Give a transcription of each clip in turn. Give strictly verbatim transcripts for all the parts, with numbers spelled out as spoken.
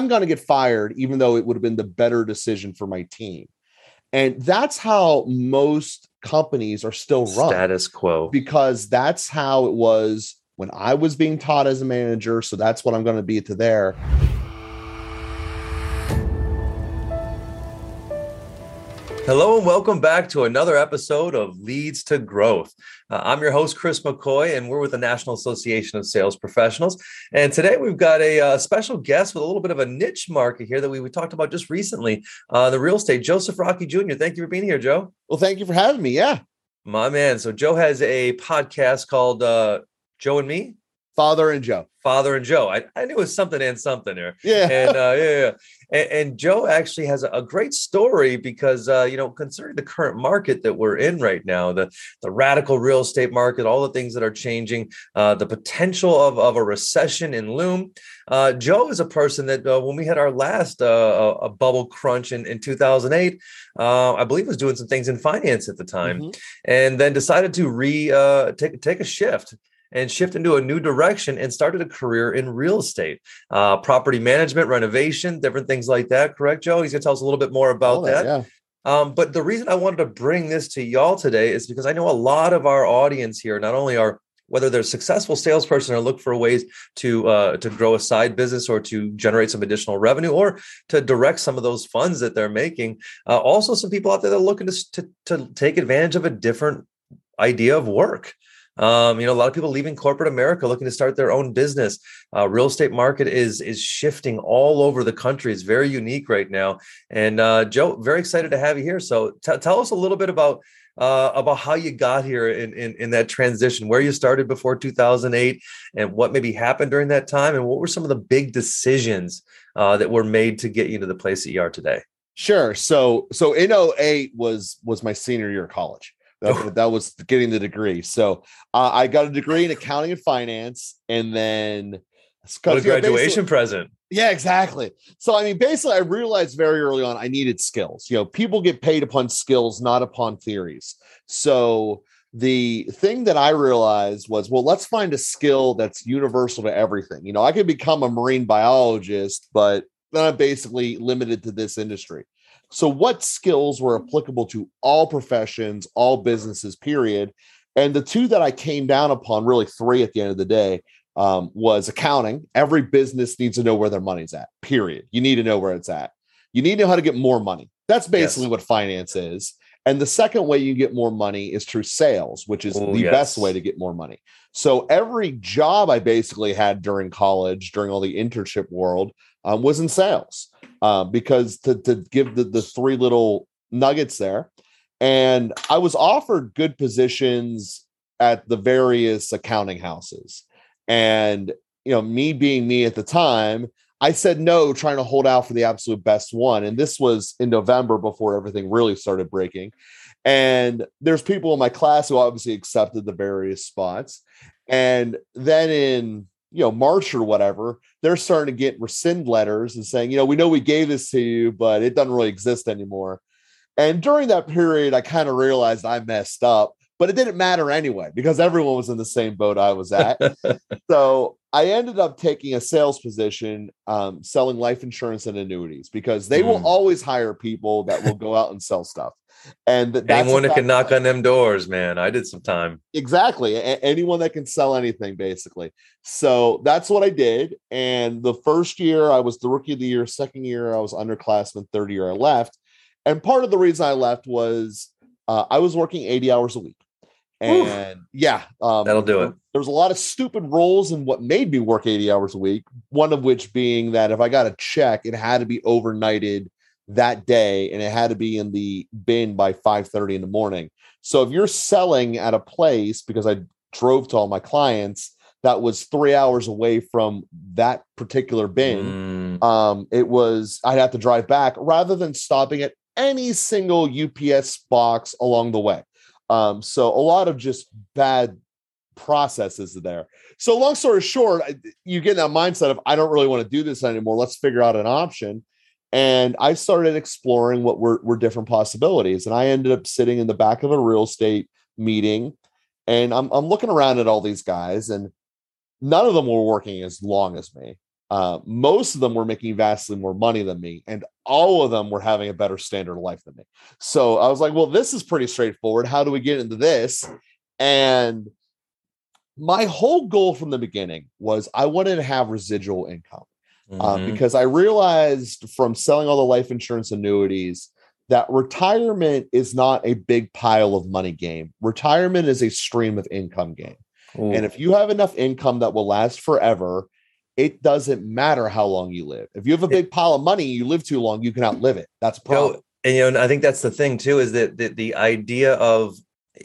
I'm going to get fired, even though it would have been the better decision for my team. And that's how most companies are still run. Status quo. Because that's how it was when I was being taught as a manager. So that's what I'm going to be to there. Hello and welcome back to another episode of Leads to Growth. Uh, I'm your host, Chris McCoy, and we're with the National Association of Sales Professionals. And today we've got a uh, special guest with a little bit of a niche market here that we, we talked about just recently, uh, the real estate, Joseph Rocky Junior Thank you for being here, Joe. Well, thank you for having me. Yeah. My man. So Joe has a podcast called uh, Joe and Me? Father and Joe. Father and Joe. I, I knew it was something and something there. Yeah. And uh, yeah, yeah. And, and Joe actually has a, a great story because, uh, you know, considering the current market that we're in right now, the, the radical real estate market, all the things that are changing, uh, the potential of, of a recession in loom. Uh, Joe is a person that uh, when we had our last uh, a bubble crunch in, in two thousand eight, uh, I believe was doing some things in finance at the time, mm-hmm. and then decided to re uh, take, take a shift. and shift into a new direction and started a career in real estate, uh, property management, renovation, different things like that. Correct, Joe? He's going to tell us a little bit more about oh, that. Yeah. Um, but the reason I wanted to bring this to y'all today is because I know a lot of our audience here, not only are whether they're a successful salesperson or look for ways to uh, to grow a side business or to generate some additional revenue or to direct some of those funds that they're making. Uh, also, some people out there that are looking to, to, to take advantage of a different idea of work. Um, you know, a lot of people leaving corporate America looking to start their own business. Uh, real estate market is is shifting all over the country. It's very unique right now. And uh, Joe, very excited to have you here. So t- tell us a little bit about uh, about how you got here in, in in that transition, where you started before two thousand eight, and what maybe happened during that time, and what were some of the big decisions uh, that were made to get you to the place that you are today. Sure. So so in oh eight was was my senior year of college. That, that was getting the degree. So uh, I got a degree in accounting and finance, and then what a graduation know, present. Yeah, exactly. So I mean, basically, I realized very early on I needed skills. You know, people get paid upon skills, not upon theories. So the thing that I realized was, well, let's find a skill that's universal to everything. You know, I could become a marine biologist, but then I'm basically limited to this industry. So what skills were applicable to all professions, all businesses, period? And the two that I came down upon, really three at the end of the day, um, was accounting. Every business needs to know where their money's at, period. You need to know where it's at. You need to know how to get more money. That's basically yes. what finance is. And the second way you get more money is through sales, which is Ooh, the yes. best way to get more money. So every job I basically had during college, during all the internship world, um, was in sales. Uh, because to, to give the, the three little nuggets there. And I was offered good positions at the various accounting houses. And, you know, me being me at the time, I said no, trying to hold out for the absolute best one. And this was in November before everything really started breaking. And there's people in my class who obviously accepted the various spots. And then in you know, March or whatever, they're starting to get rescind letters and saying, you know, we know we gave this to you, but it doesn't really exist anymore. And during that period, I kind of realized I messed up, but it didn't matter anyway, because everyone was in the same boat I was at. So I ended up taking a sales position, um, selling life insurance and annuities, because they mm. will always hire people that will go out and sell stuff. And that's anyone that can knock on them doors, man. I did some time. Exactly. A- anyone that can sell anything, basically. So that's what I did. And the first year I was the rookie of the year. Second year I was underclassman. Third year I left. And part of the reason I left was uh, I was working eighty hours a week. And Oof. yeah, um, that'll do it. There's a lot of stupid rules in what made me work eighty hours a week. One of which being that if I got a check, it had to be overnighted that day, and it had to be in the bin by five thirty in the morning. So if you're selling at a place, because I drove to all my clients, that was three hours away from that particular bin, mm. um, it was, I'd have to drive back rather than stopping at any single U P S box along the way. Um, so a lot of just bad processes there. So long story short, you get in that mindset of, I don't really want to do this anymore. Let's figure out an option. And I started exploring what were, were different possibilities. And I ended up sitting in the back of a real estate meeting, and I'm, I'm looking around at all these guys, and none of them were working as long as me. Uh, most of them were making vastly more money than me, and all of them were having a better standard of life than me. So I was like, well, this is pretty straightforward. How do we get into this? And my whole goal from the beginning was I wanted to have residual income. Mm-hmm. um, because I realized from selling all the life insurance annuities that retirement is not a big pile of money game. Retirement is a stream of income game. Ooh. And if you have enough income that will last forever, it doesn't matter how long you live. If you have a big pile of money, you live too long, you can outlive it. That's a problem. You know, and you know, I think that's the thing too, is that the, the idea of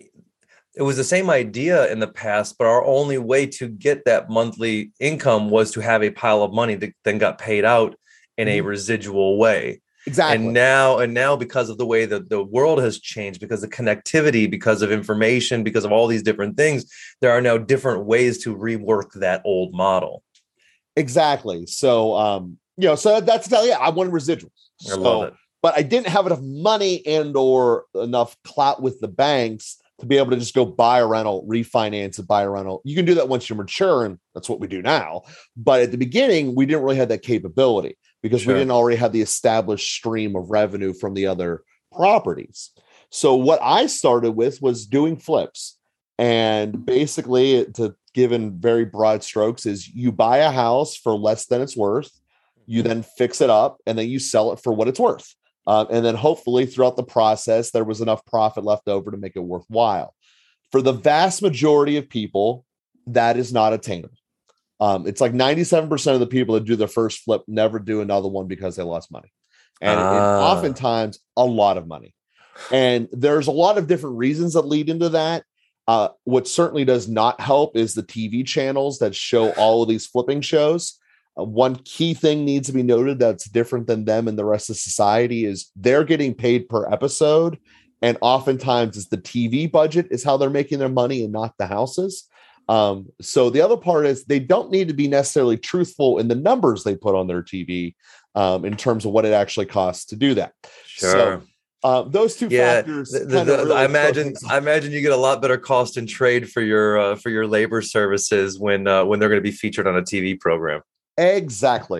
it was the same idea in the past, but our only way to get that monthly income was to have a pile of money that then got paid out in a residual way. Exactly. And now, and now because of the way that the world has changed, because of connectivity, because of information, because of all these different things, there are now different ways to rework that old model. Exactly. So, um, you know, so that's, yeah, I wanted residuals. I so, love it. But I didn't have enough money and or enough clout with the banks to be able to just go buy a rental, refinance and buy a rental. You can do that once you're mature, and that's what we do now. But at the beginning, we didn't really have that capability because sure. we didn't already have the established stream of revenue from the other properties. So what I started with was doing flips. And basically, to give in very broad strokes, is you buy a house for less than it's worth, you then fix it up, and then you sell it for what it's worth. Uh, and then hopefully throughout the process, there was enough profit left over to make it worthwhile. For the vast majority of people, that is not attainable. Um, it's like ninety-seven percent of the people that do their first flip never do another one because they lost money. And, ah. and oftentimes a lot of money. And there's a lot of different reasons that lead into that. Uh, what certainly does not help is the T V channels that show all of these flipping shows. Uh, one key thing needs to be noted that's different than them and the rest of society is they're getting paid per episode. And oftentimes it's the T V budget is how they're making their money and not the houses. Um, so the other part is they don't need to be necessarily truthful in the numbers they put on their T V um, in terms of what it actually costs to do that. Sure. So, Uh, those two yeah, factors. The, the, really I imagine. I imagine you get a lot better cost and trade for your uh, for your labor services when uh, when they're going to be featured on a T V program. Exactly.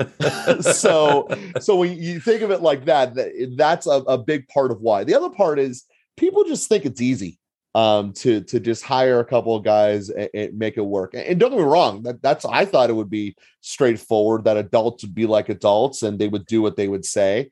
so so when you think of it like that, that that's a, a big part of why. The other part is people just think it's easy um, to to just hire a couple of guys and, and make it work. And don't get me wrong, that that's I thought it would be straightforward that adults would be like adults and they would do what they would say.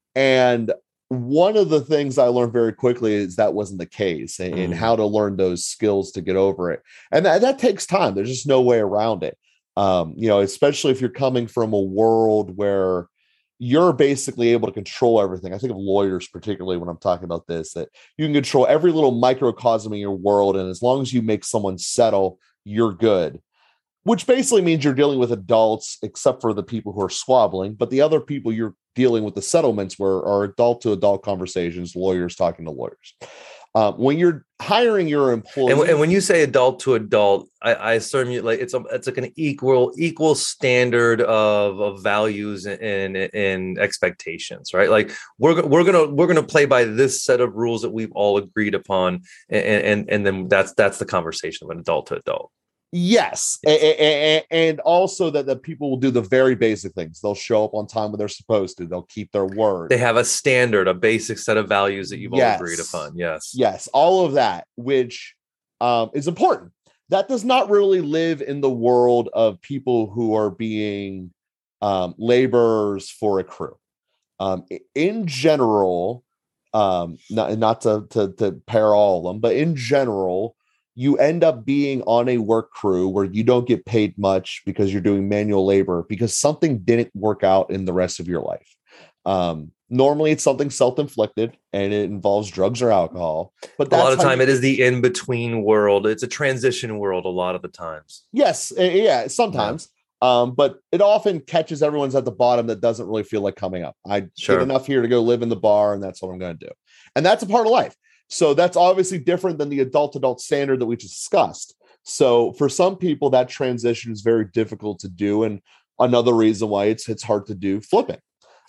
And one of the things I learned very quickly is that wasn't the case, and, mm. and how to learn those skills to get over it. And that, that takes time. There's just no way around it. Um, you know, especially if you're coming from a world where you're basically able to control everything. I think of lawyers, particularly when I'm talking about this, that you can control every little microcosm in your world. And as long as you make someone settle, you're good. Which basically means you're dealing with adults, except for the people who are squabbling. But the other people you're dealing with the settlements were are adult to adult conversations, lawyers talking to lawyers. Um, when you're hiring your employee, and, and when you say adult to adult, I, I assume you like it's a it's like an equal equal standard of, of values and, and expectations, right? Like we're we're gonna we're gonna play by this set of rules that we've all agreed upon, and and, and then that's that's the conversation of an adult to adult. Yes. And, and also that the people will do the very basic things. They'll show up on time when they're supposed to. They'll keep their word. They have a standard, a basic set of values that you've yes. all agreed upon. Yes. Yes. All of that, which um, is important. That does not really live in the world of people who are being um, laborers for a crew. Um, in general, um, not, not to, to, to pair all of them, but in general, you end up being on a work crew where you don't get paid much because you're doing manual labor because something didn't work out in the rest of your life. Um, normally it's something self-inflicted and it involves drugs or alcohol, but that's a lot of time you- it is the in-between world. It's a transition world a lot of the times. Yes. Yeah, sometimes. Yeah. Um, but it often catches everyone's at the bottom that doesn't really feel like coming up. I sure. get enough here to go live in the bar and that's what I'm going to do. And that's a part of life. So that's obviously different than the adult-adult standard that we just discussed. So for some people, that transition is very difficult to do. And another reason why it's it's hard to do flipping.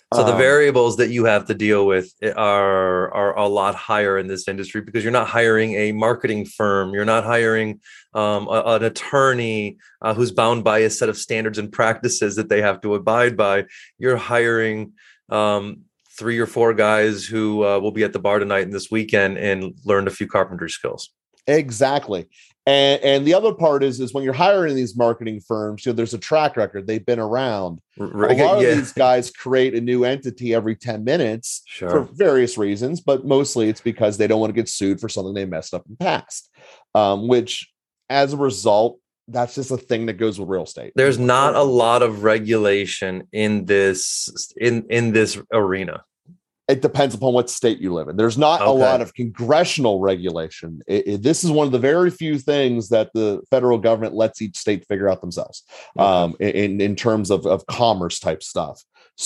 So the Um, variables that you have to deal with are are a lot higher in this industry because you're not hiring a marketing firm, you're not hiring um, a, an attorney uh, who's bound by a set of standards and practices that they have to abide by. You're hiring um, three or four guys who uh, will be at the bar tonight and this weekend and learn a few carpentry skills. Exactly. And and the other part is is when you're hiring these marketing firms, you know, there's a track record. They've been around. A lot Yeah. of these guys create a new entity every ten minutes Sure. for various reasons, but mostly it's because they don't want to get sued for something they messed up in the past. Um, which as a result, that's just a thing that goes with real estate. There's not a lot of regulation in this in in this arena. It depends upon what state you live in. There's not Okay. a lot of congressional regulation. It, it, this is one of the very few things that the federal government lets each state figure out themselves, Okay. um, in, in terms of, of commerce type stuff.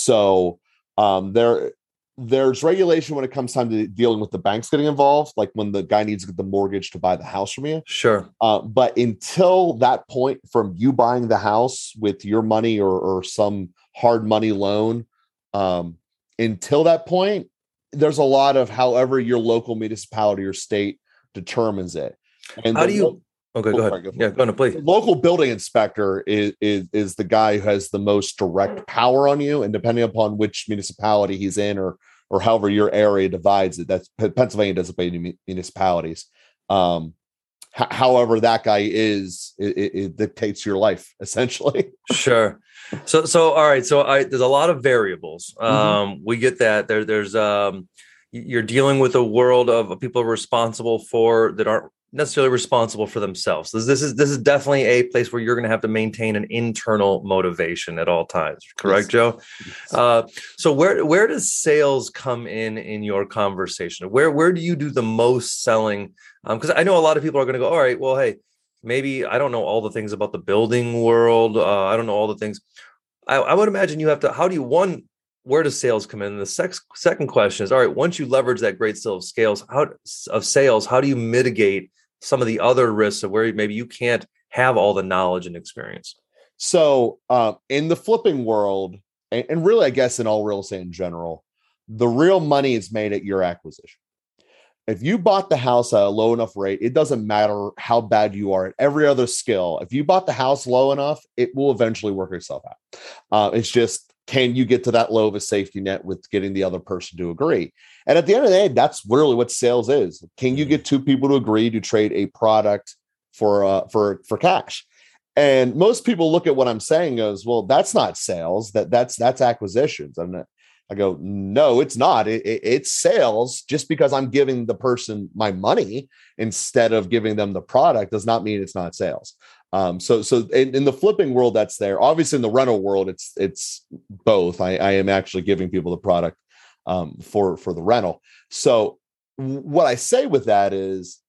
So um, there, there's regulation when it comes time to dealing with the banks getting involved, like when the guy needs to get the mortgage to buy the house from you. Sure. Uh, but until that point, from you buying the house with your money or, or some hard money loan, um, until that point, there's a lot of however your local municipality or state determines it. And how the, do you? Okay, go oh, ahead. sorry, go yeah, go on, please. The local building inspector is, is is the guy who has the most direct power on you, and depending upon which municipality he's in, or or however your area divides it, that's Pennsylvania doesn't pay any municipalities. Um, h- however, that guy is it, it, it dictates your life essentially. Sure. So, so all right. So, I there's a lot of variables. Um, Mm-hmm. We get that. There, there's um, you're dealing with a world of people responsible for that aren't necessarily responsible for themselves. This, this is this is definitely a place where you're going to have to maintain an internal motivation at all times. Correct, Yes. Joe? Yes. Uh, so, where where does sales come in in your conversation? Where where do you do the most selling? Because um, I know a lot of people are going to go, all right, well, hey. Maybe I don't know all the things about the building world. Uh, I don't know all the things. I, I would imagine you have to, how do you, one, where does sales come in? And the sex, second question is, all right, once you leverage that great skill of scales, how of sales, how do you mitigate some of the other risks of where maybe you can't have all the knowledge and experience? So uh, in the flipping world, and, and really, I guess in all real estate in general, the real money is made at your acquisition. If you bought the house at a low enough rate, it doesn't matter how bad you are at every other skill. If you bought the house low enough, it will eventually work itself out. Uh, it's just, can you get to that low of a safety net with getting the other person to agree? And at the end of the day, that's really what sales is. Can you get two people to agree to trade a product for uh, for for cash? And most people look at what I'm saying goes, well, that's not sales. That that's that's acquisitions. I'm not. I go, no, it's not. It, it, it's sales. Just because I'm giving the person my money instead of giving them the product does not mean it's not sales. Um, so, so in, in the flipping world, that's there. Obviously, in the rental world, it's it's both. I, I am actually giving people the product um, for for the rental. So, what I say with that is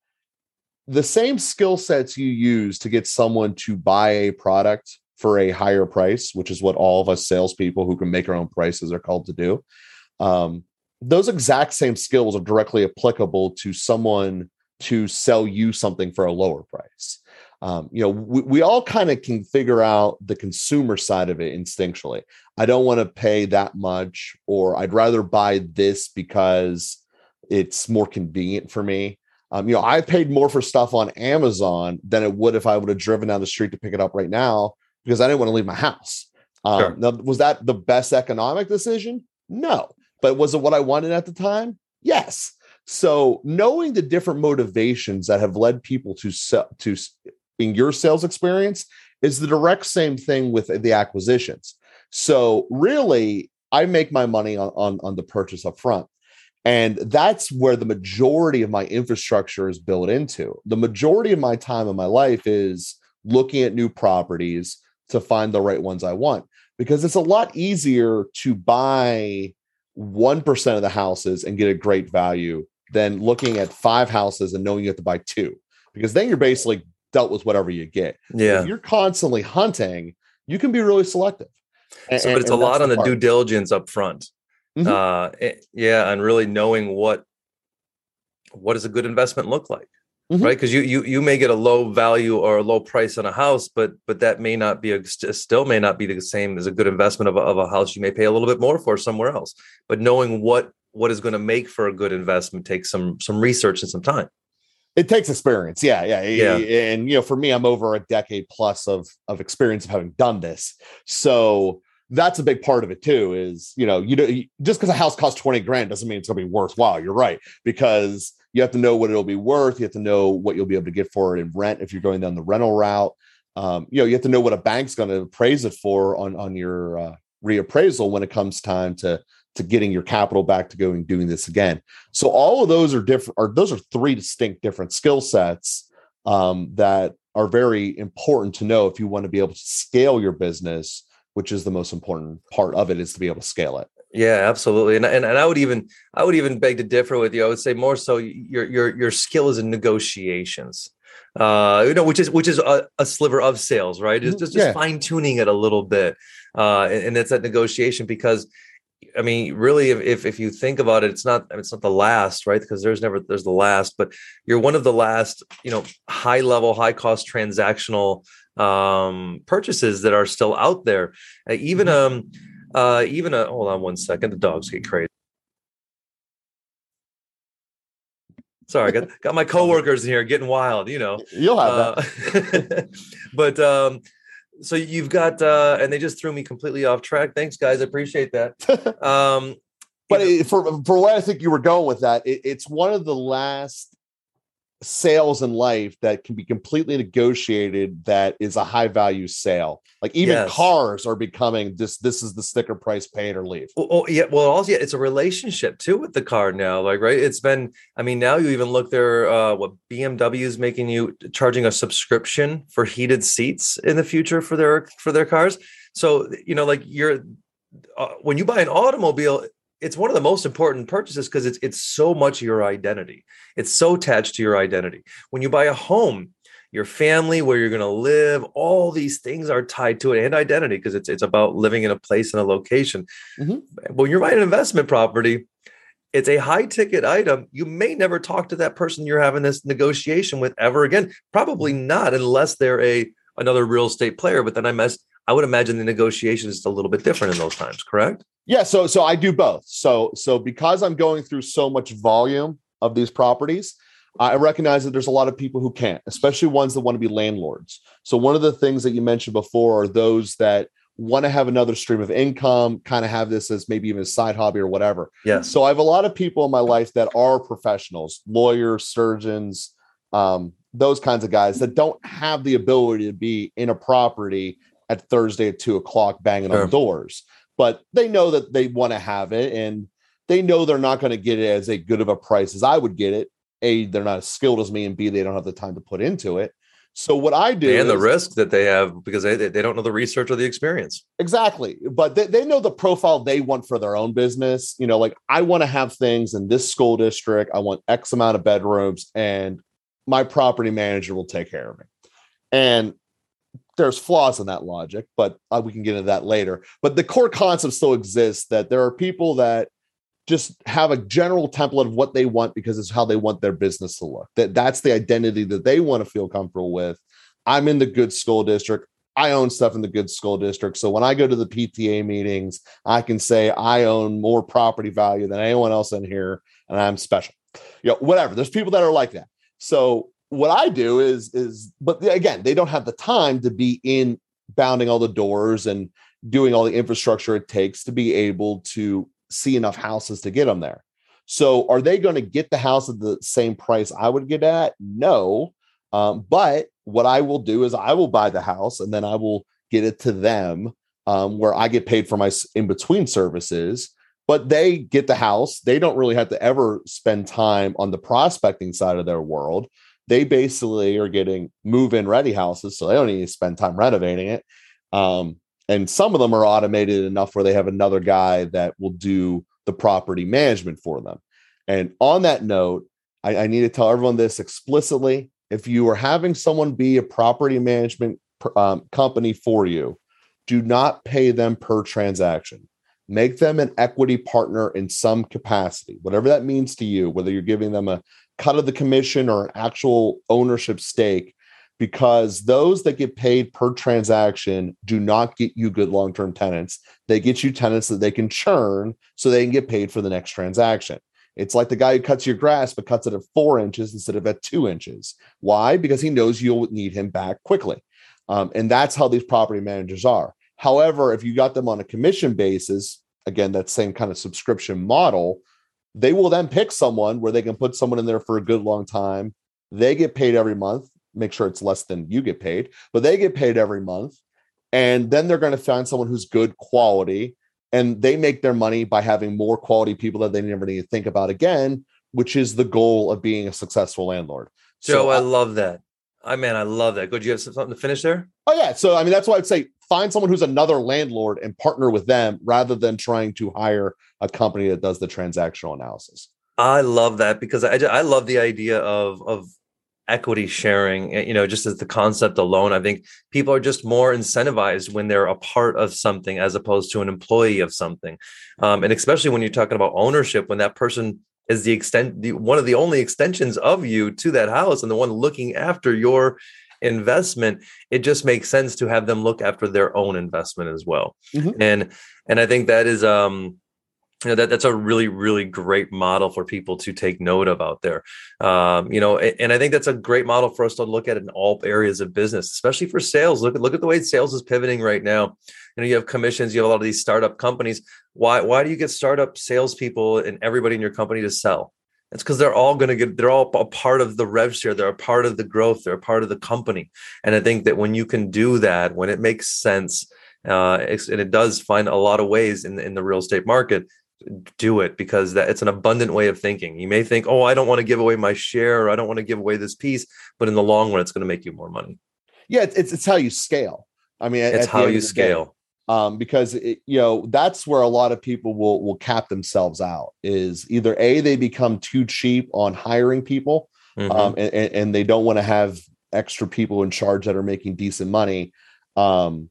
the same skill sets you use to get someone to buy a product for a higher price, which is what all of us salespeople who can make our own prices are called to do. Um, those exact same skills are directly applicable to someone to sell you something for a lower price. Um, you know, we, we all kind of can figure out the consumer side of it instinctually. I don't want to pay that much, or I'd rather buy this because it's more convenient for me. Um, you know, I paid more for stuff on Amazon than it would if I would have driven down the street to pick it up right now, because I didn't want to leave my house. Um, Sure. Now, was that the best economic decision? No. But was it what I wanted at the time? Yes. So knowing the different motivations that have led people to sell, to in your sales experience is the direct same thing with the acquisitions. So really, I make my money on, on, on the purchase up front. And that's where the majority of my infrastructure is built into. The majority of my time in my life is looking at new properties to find the right ones I want, because it's a lot easier to buy one percent of the houses and get a great value than looking at five houses and knowing you have to buy two, because then you're basically dealt with whatever you get. Yeah. If you're constantly hunting, you can be really selective. So, but it's a lot on the, the due diligence up front. Mm-hmm. Uh, it, yeah. And really knowing what, what does a good investment look like? Mm-hmm. Right. Because you, you, you may get a low value or a low price on a house, but, but that may not be a, still may not be the same as a good investment of a, of a house you may pay a little bit more for somewhere else. But knowing what, what is going to make for a good investment takes some, some research and some time. It takes experience. Yeah. Yeah. Yeah. And, you know, for me, I'm over a decade plus of, of experience of having done this. So that's a big part of it too, is, you know, you know, just because a house costs twenty grand doesn't mean it's going to be worthwhile. You're right. Because you have to know what it'll be worth. You have to know what you'll be able to get for it in rent if you're going down the rental route. Um, you know, you have to know what a bank's going to appraise it for on, on your uh, reappraisal when it comes time to, to getting your capital back to going doing this again. So all of those are different, or those are three distinct different skill sets um, that are very important to know if you want to be able to scale your business, which is the most important part of it, is to be able to scale it. Yeah, absolutely. And, and and I would even I would even beg to differ with you. I would say more so your your your skill is in negotiations. Uh, you know, which is which is a, a sliver of sales, right? It's just, just yeah. fine tuning it a little bit. Uh, and, and it's that negotiation because I mean, really, if, if if you think about it, it's not it's not the last, right? Because there's never there's the last, but you're one of the last, you know, high level, high cost transactional um, purchases that are still out there. Uh, even um, uh, even a hold on one second, the dogs get crazy. Sorry, got got my coworkers in here getting wild. You know, you'll have uh, that. But um, so you've got, uh, and they just threw me completely off track. Thanks, guys. I appreciate that. Um, but it, for for what I think you were going with that, it, it's one of the last sales in life that can be completely negotiated. That is a high value sale. Like even yes. cars are becoming this. This is the sticker price, pay it or leave. Oh, oh yeah. Well, also, yeah, it's a relationship too with the car now. Like, right. It's been, I mean, now you even look there, uh, what B M W is making you charging a subscription for heated seats in the future for their, for their cars. So, you know, like you're, uh, when you buy an automobile, it's one of the most important purchases because it's, it's so much your identity. It's so attached to your identity. When you buy a home, your family, where you're going to live, all these things are tied to it, and identity, because it's it's about living in a place and a location. Mm-hmm. When you're buying an investment property, it's a high ticket item. You may never talk to that person you're having this negotiation with ever again. Probably not, unless they're a another real estate player. But then I mess, I would imagine the negotiation is a little bit different in those times. Correct? Yeah. So so I do both. So so because I'm going through so much volume of these properties, I recognize that there's a lot of people who can't, especially ones that want to be landlords. So one of the things that you mentioned before are those that want to have another stream of income, kind of have this as maybe even a side hobby or whatever. Yeah. So I have a lot of people in my life that are professionals, lawyers, surgeons, um, those kinds of guys that don't have the ability to be in a property at Thursday at two o'clock banging sure. on doors, but they know that they want to have it, and they know they're not going to get it as a good of a price as I would get it. A, they're not as skilled as me, and B, they don't have the time to put into it. So what I do, and the risk that they have because they they don't know the research or the experience. Exactly. But they, they know the profile they want for their own business. You know, like I want to have things in this school district. I want X amount of bedrooms, and my property manager will take care of me. And there's flaws in that logic, but uh, we can get into that later. But the core concept still exists, that there are people that just have a general template of what they want because it's how they want their business to look. That that's the identity that they want to feel comfortable with. I'm in the good school district. I own stuff in the good school district. So when I go to the P T A meetings, I can say I own more property value than anyone else in here, and I'm special. You know, whatever. There's people that are like that. So what I do is, is, but again, they don't have the time to be in bounding all the doors and doing all the infrastructure it takes to be able to see enough houses to get them there. So are they going to get the house at the same price I would get at? No. Um, but what I will do is I will buy the house and then I will get it to them um, where I get paid for my in-between services, but they get the house. They don't really have to ever spend time on the prospecting side of their world. They basically are getting move-in ready houses, so they don't need to spend time renovating it. Um, And some of them are automated enough where they have another guy that will do the property management for them. And on that note, I, I need to tell everyone this explicitly. If you are having someone be a property management um, company for you, do not pay them per transaction. Make them an equity partner in some capacity, whatever that means to you, whether you're giving them a cut of the commission or an actual ownership stake, because those that get paid per transaction do not get you good long-term tenants. They get you tenants that they can churn so they can get paid for the next transaction. It's like the guy who cuts your grass, but cuts it at four inches instead of at two inches. Why? Because he knows you'll need him back quickly. Um, and that's how these property managers are. However, if you got them on a commission basis, again, that same kind of subscription model, they will then pick someone where they can put someone in there for a good long time. They get paid every month. Make sure it's less than you get paid, but they get paid every month. And then they're going to find someone who's good quality, and they make their money by having more quality people that they never need to think about again, which is the goal of being a successful landlord. Joe, So I love that. I mean, I love that. Good. You have something to finish there? Oh yeah. So, I mean, that's why I'd say find someone who's another landlord and partner with them rather than trying to hire a company that does the transactional analysis. I love that, because I, I love the idea of, of equity sharing, you know, just as the concept alone. I think people are just more incentivized when they're a part of something as opposed to an employee of something. Um, and especially when you're talking about ownership, when that person is the extent, the, one of the only extensions of you to that house and the one looking after your investment, it just makes sense to have them look after their own investment as well. Mm-hmm. And, and I think that is, um, you know, that that's a really, really great model for people to take note of out there. Um, you know, and, and I think that's a great model for us to look at in all areas of business, especially for sales. Look at look at the way sales is pivoting right now. You know, you have commissions, you have a lot of these startup companies. Why why do you get startup salespeople and everybody in your company to sell? It's because they're all going to get, they're all a part of the rev share. They're a part of the growth. They're a part of the company. And I think that when you can do that, when it makes sense, uh, and it does find a lot of ways in the, in the real estate market, do it, because that it's an abundant way of thinking. You may think, oh, I don't want to give away my share, or I don't want to give away this piece, but in the long run, it's going to make you more money. Yeah, it's it's how you scale. I mean, it's how you scale. Day, um, because it, you know, that's where a lot of people will will cap themselves out. Is either A, they become too cheap on hiring people, mm-hmm. um, and, and they don't want to have extra people in charge that are making decent money. Um,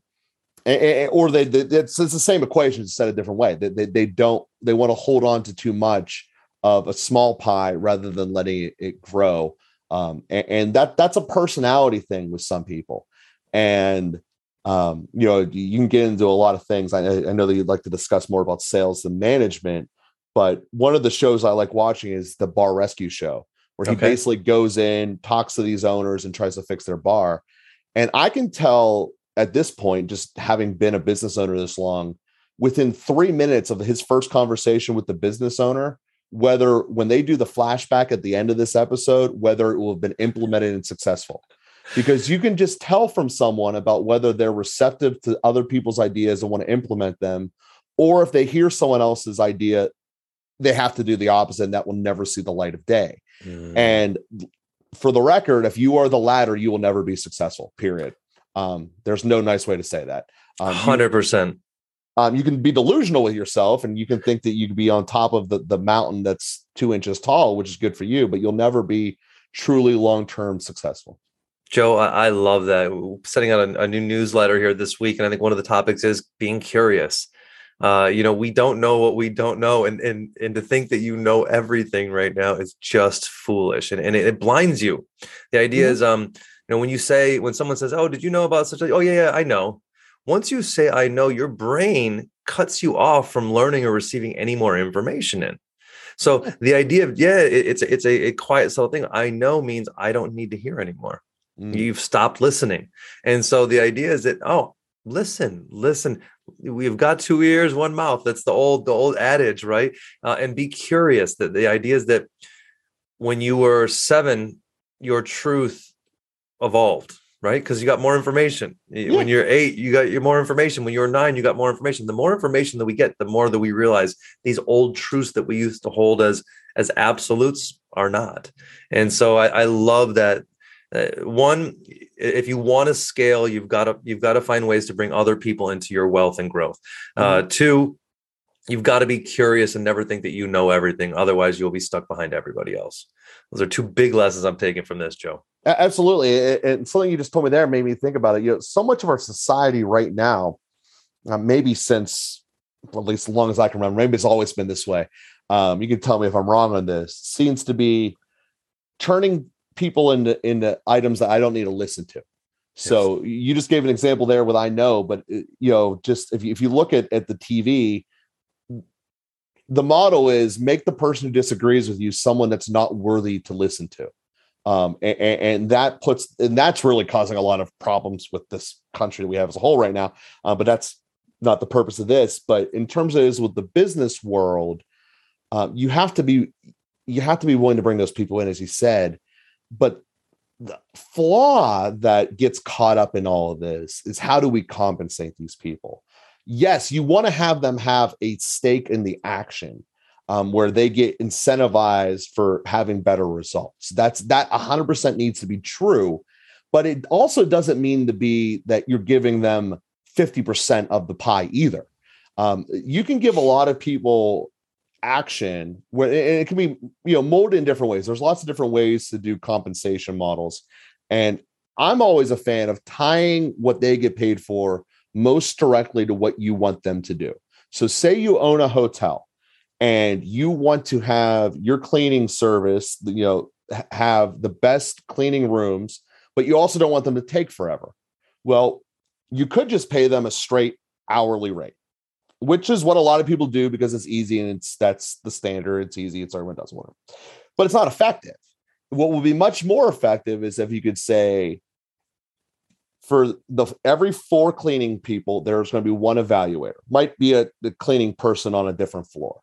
Or they, they it's, it's the same equation, said a different way. They, they, they don't, they want to hold on to too much of a small pie rather than letting it, it grow. Um, and, and that that's a personality thing with some people. And, um, you know, you can get into a lot of things. I, I know that you'd like to discuss more about sales than management, but one of the shows I like watching is the Bar Rescue Show, where he okay. basically goes in, talks to these owners and tries to fix their bar. And I can tell at this point, just having been a business owner this long, within three minutes of his first conversation with the business owner, whether when they do the flashback at the end of this episode, whether it will have been implemented and successful, because you can just tell from someone about whether they're receptive to other people's ideas and want to implement them, or if they hear someone else's idea, they have to do the opposite, and that will never see the light of day. Mm. And for the record, if you are the latter, you will never be successful, period. Um, there's no nice way to say that. Um, one hundred percent. You, um, you can be delusional with yourself, and you can think that you can be on top of the, the mountain that's two inches tall, which is good for you, but you'll never be truly long-term successful. Joe, I, I love that. We're setting out a, a new newsletter here this week, and I think one of the topics is being curious. Uh, you know, we don't know what we don't know, and and and to think that you know everything right now is just foolish, and, and it, it blinds you. The idea mm-hmm. is, um, you know, when you say, when someone says, "Oh, did you know about such a?" Oh, yeah, yeah, I know. Once you say, "I know," your brain cuts you off from learning or receiving any more information in. So the idea of, yeah, it, it's it's a, a quiet, subtle thing. I know means I don't need to hear anymore. Mm. You've stopped listening, and so the idea is that, oh, listen, listen. We've got two ears, one mouth. That's the old, the old adage, right? Uh, and be curious. That the idea is that when you were seven, your truth evolved, right? Because you got more information. Yeah. When you're eight, you got your more information. When you're nine, you got more information. The more information that we get, the more that we realize these old truths that we used to hold as as absolutes are not. And so I, I love that. Uh, one, if you want to scale, you've got to you've got to find ways to bring other people into your wealth and growth. Mm-hmm. Uh, two, you've got to be curious and never think that you know everything. Otherwise, you'll be stuck behind everybody else. Those are two big lessons I'm taking from this, Joe. Absolutely, and something you just told me there made me think about it. You know, so much of our society right now, uh, maybe since well, at least as long as I can remember, maybe it's always been this way. Um, you can tell me if I'm wrong on this. Seems to be turning people into into items that I don't need to listen to. So yes. You just gave an example there with I know, but you know, just if you, if you look at, at the T V, the model is make the person who disagrees with you someone that's not worthy to listen to. Um, and, and that puts, and that's really causing a lot of problems with this country that we have as a whole right now. Uh, but that's not the purpose of this. But in terms of is with the business world, um, you have to be, you have to be willing to bring those people in, as you said. But the flaw that gets caught up in all of this is how do we compensate these people? Yes, you want to have them have a stake in the action. Um, where they get incentivized for having better results. That's that one hundred percent needs to be true, but it also doesn't mean to be that you're giving them fifty percent of the pie either. Um, you can give a lot of people action where and it can be, you know, molded in different ways. There's lots of different ways to do compensation models. And I'm always a fan of tying what they get paid for most directly to what you want them to do. So say you own a hotel, and you want to have your cleaning service, you know, have the best cleaning rooms, but you also don't want them to take forever. Well, you could just pay them a straight hourly rate, which is what a lot of people do because it's easy and it's that's the standard. It's easy. It's everyone does want it, but it's not effective. What would be much more effective is if you could say, for the every four cleaning people, there's going to be one evaluator. Might be a the cleaning person on a different floor.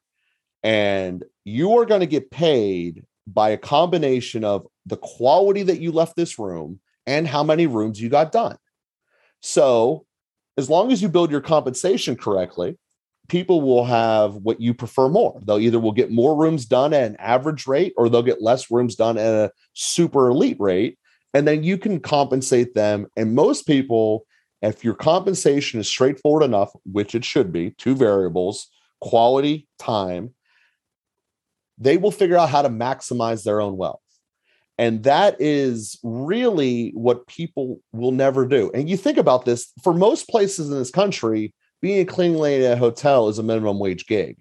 And you are going to get paid by a combination of the quality that you left this room and how many rooms you got done. So as long as you build your compensation correctly, people will have what you prefer more. They'll either will get more rooms done at an average rate or they'll get less rooms done at a super elite rate. And then you can compensate them. And most people, if your compensation is straightforward enough, which it should be, two variables, quality, time, they will figure out how to maximize their own wealth. And that is really what people will never do. And you think about this, for most places in this country, being a cleaning lady at a hotel is a minimum wage gig.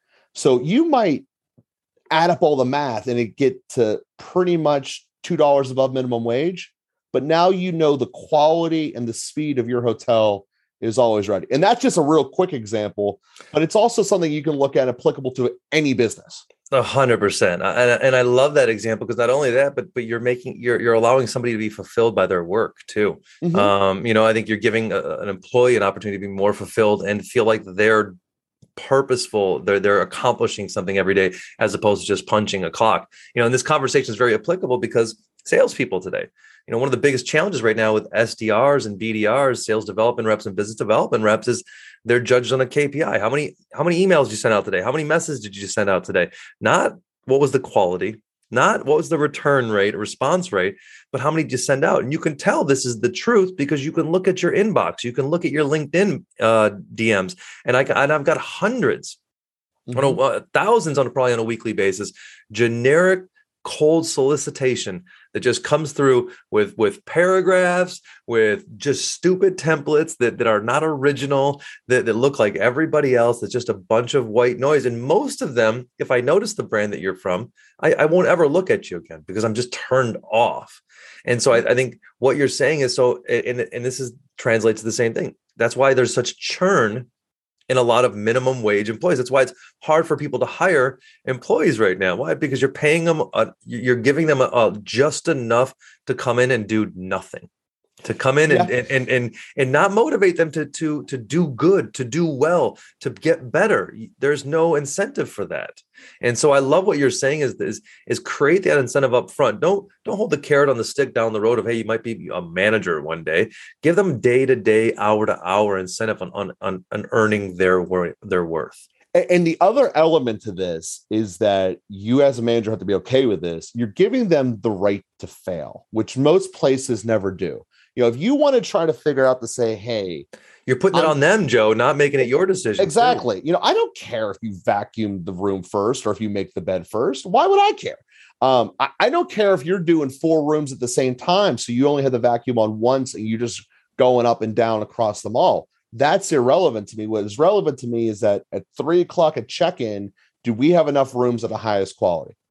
So you might add up all the math and it get to pretty much two dollars above minimum wage. But now you know the quality and the speed of your hotel is always ready. And that's just a real quick example, but it's also something you can look at applicable to any business. A hundred percent. And, and I love that example because not only that, but, but you're making, you're, you're allowing somebody to be fulfilled by their work too. Mm-hmm. Um, you know, I think you're giving a, an employee an opportunity to be more fulfilled and feel like they're purposeful. They're, they're accomplishing something every day as opposed to just punching a clock. You know, and this conversation is very applicable because salespeople today, you know, one of the biggest challenges right now with S D Rs and B D Rs, sales development reps and business development reps, is they're judged on a K P I. How many, how many emails did you send out today? How many messages did you send out today? Not what was the quality, not what was the return rate, response rate, but how many did you send out? And you can tell this is the truth because you can look at your inbox. You can look at your LinkedIn uh, D Ms. And, I, and I've got hundreds, mm-hmm. on a, uh, thousands on probably on a weekly basis, generic cold solicitation that just comes through with with paragraphs, with just stupid templates that, that are not original, that, that look like everybody else. It's just a bunch of white noise. And most of them, if I notice the brand that you're from, I, I won't ever look at you again because I'm just turned off. And so I, I think what you're saying is so, and, and this is translates to the same thing. That's why there's such churn in a lot of minimum wage employees. That's why it's hard for people to hire employees right now. Why? Because you're paying them, a, you're giving them a, a just enough to come in and do nothing, to come in yeah. and, and, and, and, and not motivate them to, to, to do good, to do well, to get better. There's no incentive for that. And so I love what you're saying is, is, is create that incentive up front. Don't, don't hold the carrot on the stick down the road of, hey, you might be a manager one day. Give them day to day, hour to hour incentive on, on, on, on earning their, their worth. And the other element to this is that you as a manager have to be okay with this. You're giving them the right to fail, which most places never do. You know, if you want to try to figure out to say, hey, you're putting it I'm, on them, Joe, not making it your decision. Exactly. Too. You know, I don't care if you vacuum the room first or if you make the bed first. Why would I care? Um, I, I don't care if you're doing four rooms at the same time. So you only have the vacuum on once and you're just going up and down across them all. That's irrelevant to me. What is relevant to me is that at three o'clock at check-in, do we have enough rooms at the highest quality?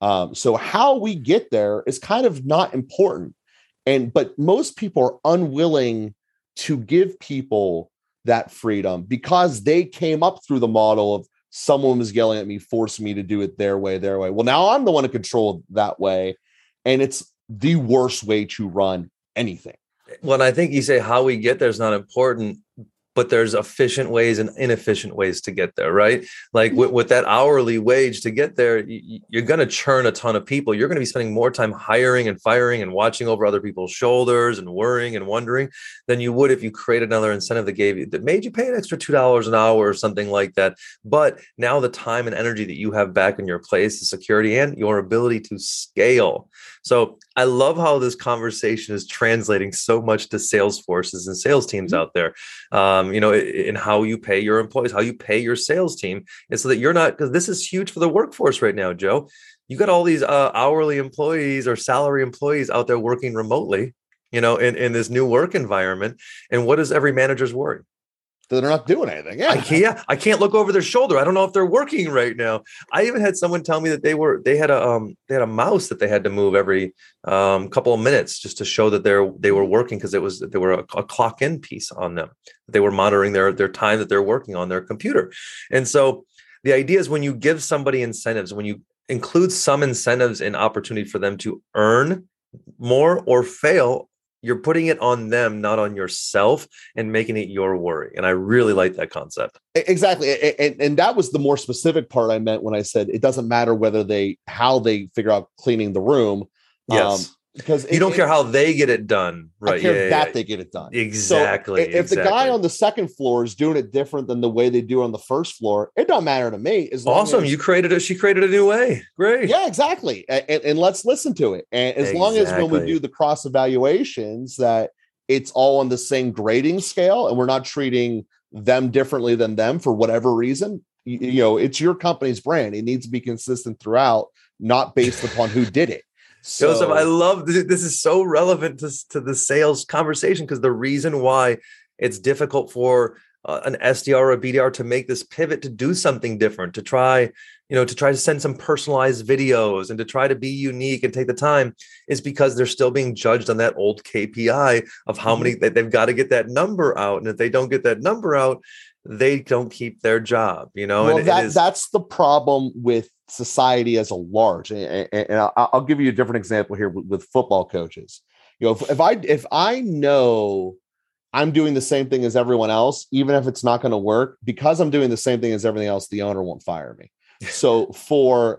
Um, so how we get there is kind of not important. And but most people are unwilling to give people that freedom because they came up through the model of someone was yelling at me, forcing me to do it their way, their way. Well, now I'm the one to control that way. And it's the worst way to run anything. Well, I think you say how we get there is not important, but there's efficient ways and inefficient ways to get there, right? Like with, with that hourly wage to get there, you, you're going to churn a ton of people. You're going to be spending more time hiring and firing and watching over other people's shoulders and worrying and wondering than you would if you created another incentive that gave you, that made you pay an extra two dollars an hour or something like that. But now the time and energy that you have back in your place, the security and your ability to scale. So I love how this conversation is translating so much to sales forces and sales teams out there. Um, you know, in how you pay your employees, how you pay your sales team, and so that you're not, because this is huge for the workforce right now, Joe. You got all these uh, hourly employees or salary employees out there working remotely, you know, in, in this new work environment. And what is every manager's worry? They're not doing anything. Yeah. I can't, yeah, I can't look over their shoulder. I don't know if they're working right now. I even had someone tell me that they were, they had a, um, they had a mouse that they had to move every um, couple of minutes just to show that they're, they were working, because it was, they were a, a clock in piece on them. They were monitoring their, their time that they're working on their computer. And so the idea is when you give somebody incentives, when you include some incentives and opportunity for them to earn more or fail, you're putting it on them, not on yourself, and making it your worry. And I really like that concept. Exactly. And, and that was the more specific part I meant when I said it doesn't matter whether they, how they figure out cleaning the room. Yes. Um, because you it, don't it, care how they get it done. Right. I care yeah, that yeah. they get it done. Exactly. So if exactly. the guy on the second floor is doing it different than the way they do on the first floor, it don't matter to me. As long awesome. as, you created it. She created a new way. Great. Yeah, exactly. And, and, and let's listen to it. And as exactly. long as when we do the cross evaluations that it's all on the same grading scale and we're not treating them differently than them for whatever reason, you, you know, it's your company's brand. It needs to be consistent throughout, not based upon who did it. So, Joseph, I love this. This is so relevant to, to the sales conversation, because the reason why it's difficult for uh, an S D R or a B D R to make this pivot to do something different, to try, you know, to try to send some personalized videos and to try to be unique and take the time, is because they're still being judged on that old K P I of how mm-hmm. many that they've got to get that number out. And if they don't get that number out, they don't keep their job, you know. Well, and that, it is- that's the problem with society as a large. And, and, and I'll, I'll give you a different example here with, with football coaches. You know, if, if I if I know I'm doing the same thing as everyone else, even if it's not going to work, because I'm doing the same thing as everything else, the owner won't fire me. So for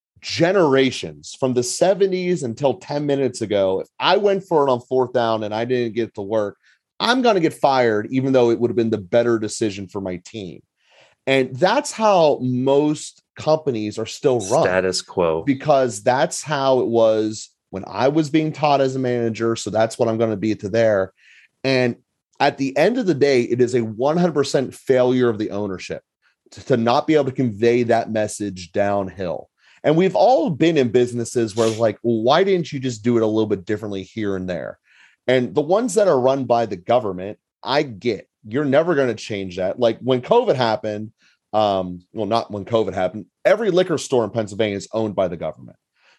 generations, from the seventies until ten minutes ago, if I went for it on fourth down and I didn't get to work, I'm going to get fired, even though it would have been the better decision for my team. And that's how most companies are still run. Status quo. Because that's how it was when I was being taught as a manager. So that's what I'm going to be to there. And at the end of the day, it is a one hundred percent failure of the ownership to, to not be able to convey that message downhill. And we've all been in businesses where it's like, well, why didn't you just do it a little bit differently here and there? And the ones that are run by the government, I get, you're never going to change that. Like when COVID happened, um, well, not when COVID happened, every liquor store in Pennsylvania is owned by the government.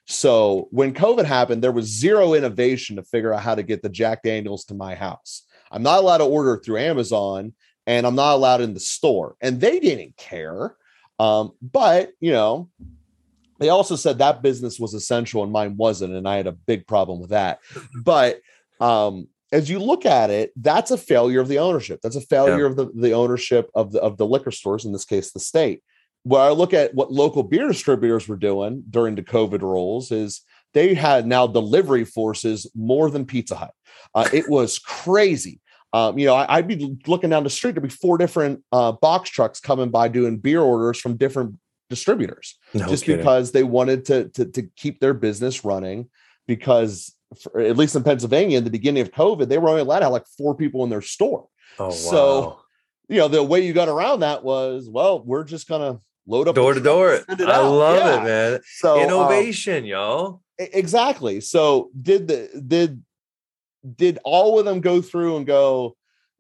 So when COVID happened, there was zero innovation to figure out how to get the Jack Daniels to my house. I'm not allowed to order it through Amazon, and I'm not allowed in the store. And they didn't care. Um, but, you know, they also said that business was essential and mine wasn't. And I had a big problem with that. But um, as you look at it, that's a failure of the ownership. That's a failure yeah. of the, the ownership of the, of the liquor stores, in this case, the state. Where I look at what local beer distributors were doing during the COVID rules is they had now delivery forces more than Pizza Hut. Uh, it was crazy. Um, you know, I, I'd be looking down the street, there'd be four different uh, box trucks coming by doing beer orders from different distributors, no just kidding. because they wanted to, to, to keep their business running. Because for, at least in Pennsylvania, in the beginning of COVID, they were only allowed to have like four people in their store. Oh, wow. So, you know, the way you got around that was, well, we're just going to load up door to door. I out. love yeah. it, man. So innovation, um, y'all. Exactly. So did the, did, did all of them go through and go,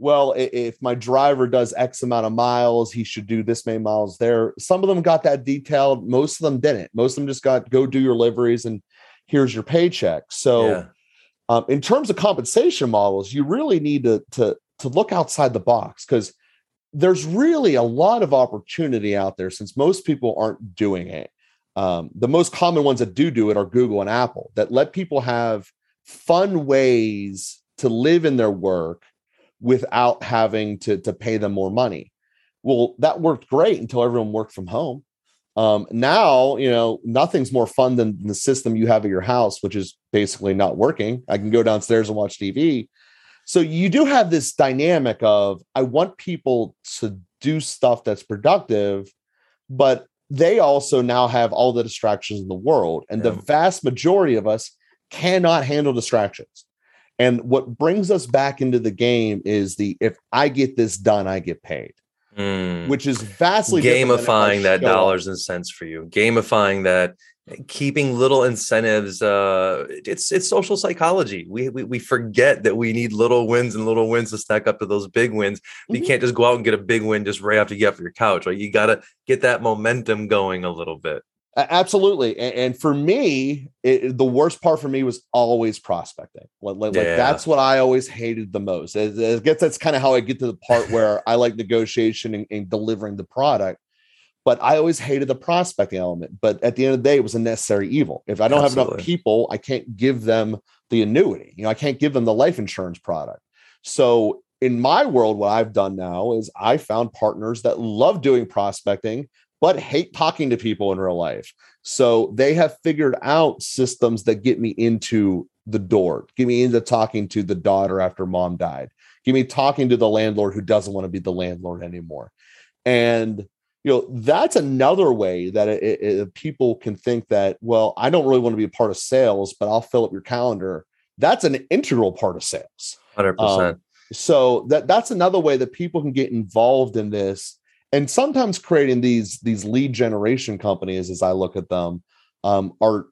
well, if my driver does X amount of miles, he should do this many miles there. Some of them got that detailed. Most of them didn't. Most of them just got, go do your liveries and here's your paycheck. So Yeah. um, in terms of compensation models, you really need to, to, to look outside the box, because there's really a lot of opportunity out there since most people aren't doing it. Um, the most common ones that do do it are Google and Apple, that let people have fun ways to live in their work without having to, to pay them more money. Well, that worked great until everyone worked from home. Um, now, you know, nothing's more fun than the system you have at your house, which is basically not working. I can go downstairs and watch T V. So you do have this dynamic of, I want people to do stuff that's productive, but they also now have all the distractions in the world. And yeah. the vast majority of us cannot handle distractions. And what brings us back into the game is the, if I get this done, I get paid, mm. which is vastly gamifying that dollars up. and cents for you, gamifying that, keeping little incentives. Uh, it's, it's social psychology. We, we, we forget that we need little wins and little wins to stack up to those big wins. Mm-hmm. You can't just go out and get a big win just right after you get off your couch, right? You got to get that momentum going a little bit. Absolutely. And, and for me, it, the worst part for me was always prospecting. Like, like yeah. that's what I always hated the most. I, I guess that's kind of how I get to the part where I like negotiation and, and delivering the product. But I always hated the prospecting element. But at the end of the day, it was a necessary evil. If I don't Absolutely. have enough people, I can't give them the annuity. You know, I can't give them the life insurance product. So in my world, what I've done now is I found partners that love doing prospecting, but hate talking to people in real life. So they have figured out systems that get me into the door, get me into talking to the daughter after mom died, get me talking to the landlord who doesn't want to be the landlord anymore. And, you know, that's another way that it, it, people can think that, well, I don't really want to be a part of sales, but I'll fill up your calendar. That's an integral part of sales. one hundred percent. Um, so that that's another way that people can get involved in this. And sometimes creating these, these lead generation companies, as I look at them, um, are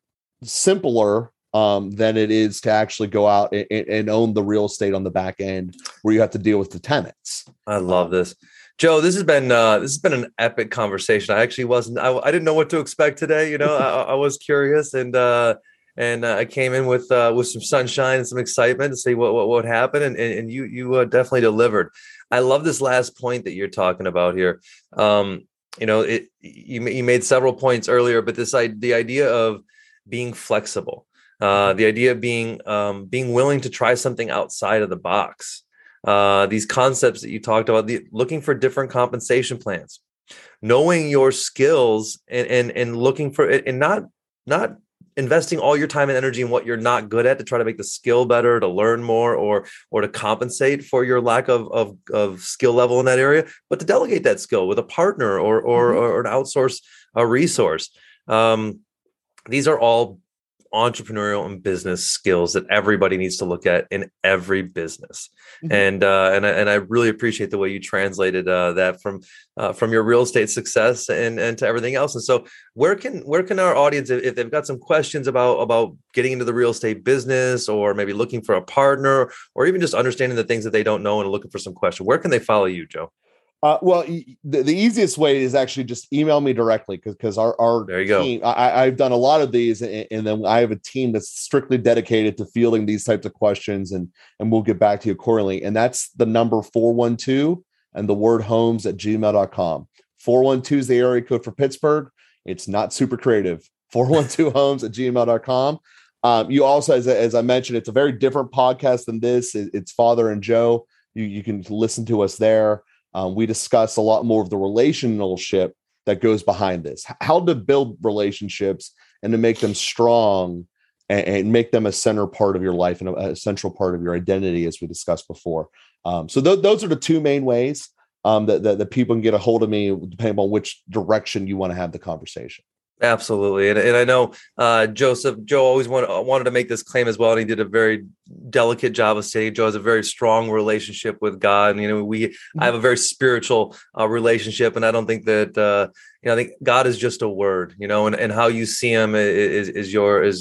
simpler um, than it is to actually go out and, and own the real estate on the back end, where you have to deal with the tenants. I love um, this. Joe, this has been uh, this has been an epic conversation. I actually wasn't I, I didn't know what to expect today. You know, I, I was curious, and uh, and uh, I came in with uh, with some sunshine and some excitement to see what what would happen, and and, and you you uh, definitely delivered. I love this last point that you're talking about here. Um, you know, it you you made several points earlier, but this the idea of being flexible, uh, the idea of being um, being willing to try something outside of the box. Uh, these concepts that you talked about, the, looking for different compensation plans, knowing your skills, and and and looking for it, and not not investing all your time and energy in what you're not good at to try to make the skill better, to learn more, or or to compensate for your lack of of, of skill level in that area, but to delegate that skill with a partner or or, mm-hmm. or an outsource a resource. Um, these are all entrepreneurial and business skills that everybody needs to look at in every business. Mm-hmm. And, uh, and, I, and I really appreciate the way you translated uh, that from, uh, from your real estate success and, and to everything else. And so where can, where can our audience, if they've got some questions about, about getting into the real estate business, or maybe looking for a partner, or even just understanding the things that they don't know and looking for some question, where can they follow you, Joe? Uh, well, the, the easiest way is actually just email me directly, because because our, our there you team, go. I, I've done a lot of these, and, and then I have a team that's strictly dedicated to fielding these types of questions, and and we'll get back to you accordingly. And that's the number four one two and the word homes at gmail dot com. four one two is the area code for Pittsburgh. It's not super creative. four one two homes at gmail dot com. Um, you also, as, as I mentioned, it's a very different podcast than this. It, it's Father and Joe. You, you can listen to us there. Um, we discuss a lot more of the relationship that goes behind this, how to build relationships and to make them strong, and, and make them a center part of your life and a, a central part of your identity, as we discussed before. Um, so th- those are the two main ways um, that, that, that people can get a hold of me, depending on which direction you want to have the conversation. Absolutely. And, and I know uh, Joseph, Joe always wanted, wanted to make this claim as well. And he did a very delicate job of saying Joe has a very strong relationship with God. And, you know, we, I have a very spiritual uh, relationship. And I don't think that, uh, you know, I think God is just a word, you know, and, and how you see him is, is your, is, is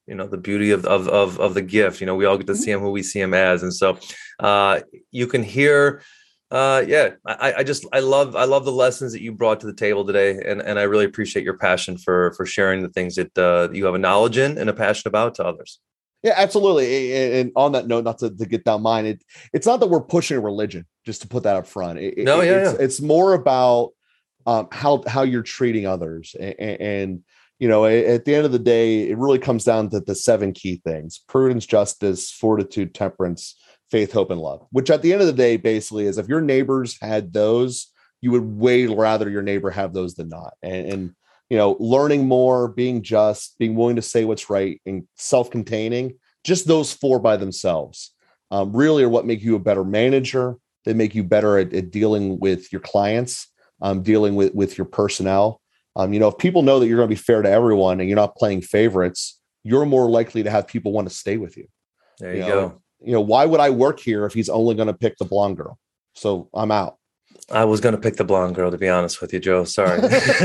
you know, the beauty of, of, of, of the gift. You know, we all get to see him who we see him as. And so uh, you can hear, uh, yeah, I, I just, I love, I love the lessons that you brought to the table today. And, and I really appreciate your passion for, for sharing the things that uh, you have a knowledge in and a passion about to others. Yeah, absolutely. And on that note, not to, to get down mine, it, it's not that we're pushing a religion, just to put that up front. It, no, it, yeah, it's, yeah. it's more about um, how, how you're treating others. And, and, you know, at the end of the day, it really comes down to the seven key things: prudence, justice, fortitude, temperance, faith, hope, and love, which at the end of the day, basically is if your neighbors had those, you would way rather your neighbor have those than not. And, and you know, learning more, being just, being willing to say what's right, and self-containing, just those four by themselves um, really are what make you a better manager. They make you better at, at dealing with your clients, um, dealing with, with your personnel. Um, you know, if people know that you're going to be fair to everyone and you're not playing favorites, you're more likely to have people want to stay with you. There you, you go. Know, you know, why would I work here if he's only going to pick the blonde girl? So I'm out. I was going to pick the blonde girl, to be honest with you, Joe. Sorry.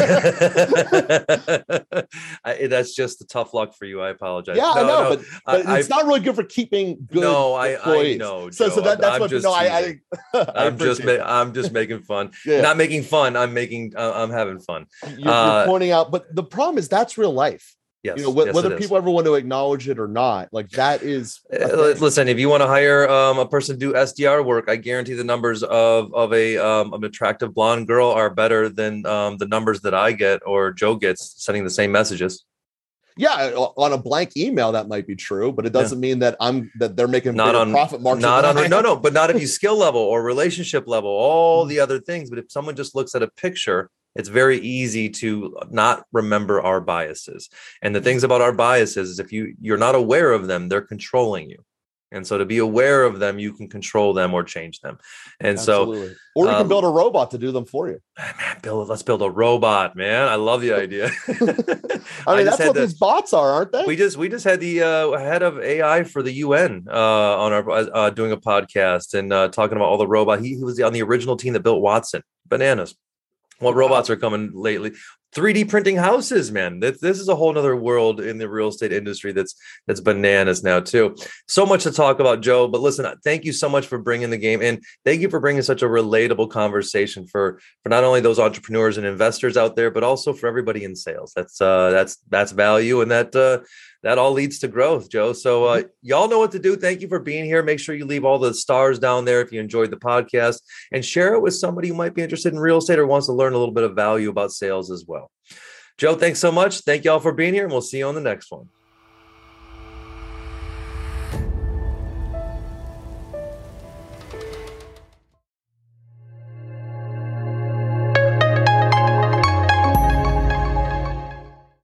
I, that's just the tough luck for you. I apologize. Yeah, no, I know, no, but, but I, it's not really good for keeping good no, I, employees. I know. So, Joe, so that, that's I'm what. just No, I, I, I I'm just, ma- that. I'm just making fun. Yeah. Not making fun. I'm making. Uh, I'm having fun. You're, uh, you're pointing out, but the problem is that's real life. Yes, you know, wh- yes, whether people ever want to acknowledge it or not, like that is. Listen, if you want to hire um, a person to do S D R work, I guarantee the numbers of of a um, an attractive blonde girl are better than um, the numbers that I get or Joe gets sending the same messages. Yeah, on a blank email that might be true, but it doesn't yeah. mean that I'm that they're making not bigger on profit margin. Not on no, no, but not if you skill level or relationship level, all the other things. But if someone just looks at a picture, it's very easy to not remember our biases. And the things about our biases is if you you're not aware of them, they're controlling you. And so to be aware of them, you can control them or change them. And Absolutely. so, or you um, can build a robot to do them for you. Man, build, let's build a robot, man. I love the idea. I mean, I that's what the, these bots are, aren't they? We just we just had the uh, head of A I for the U N uh, on our uh, doing a podcast and uh, talking about all the robot. He, he was on the original team that built Watson. Bananas. What wow. robots are coming lately? three D printing houses, man. This, this is a whole nother world in the real estate industry that's that's bananas now too. So much to talk about, Joe. But listen, thank you so much for bringing the game in. Thank you for bringing such a relatable conversation for for not only those entrepreneurs and investors out there, but also for everybody in sales. That's uh, that's that's value, and that uh, that all leads to growth, Joe. So uh, y'all know what to do. Thank you for being here. Make sure you leave all the stars down there if you enjoyed the podcast, and share it with somebody who might be interested in real estate or wants to learn a little bit of value about sales as well. Joe, thanks so much. Thank y'all for being here, and we'll see you on the next one.